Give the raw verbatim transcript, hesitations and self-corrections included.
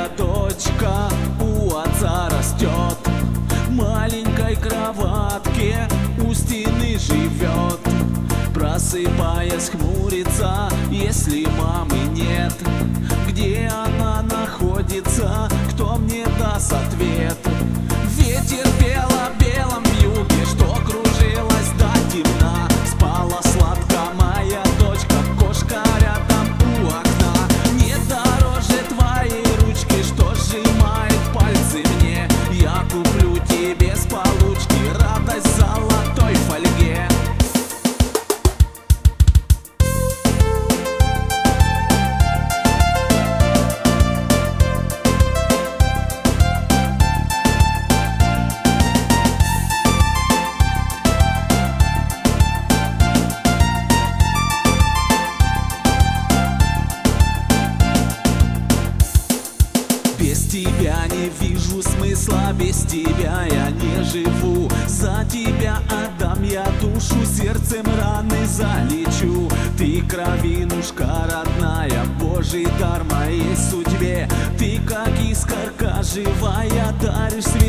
моя дочка у отца растет, в маленькой кроватке у стены живет. Просыпаясь, хмурится, если мамы нет. Где она находится, кто мне даст ответ? Ветер пел о белом юге, что кружилась до темна. Спала сладко моя дочка, кошка рядом у окна. Не дороже твоей ручки, что сжимает пальцы мне. Я куплю тебе с получки радость в золотой фольге. Без тебя не вижу смысла, без тебя я не живу. За тебя отдам я душу, сердцем раны залечу. Ты кровинушка родная, Божий дар моей судьбе. Ты как искорка живая, даришь свет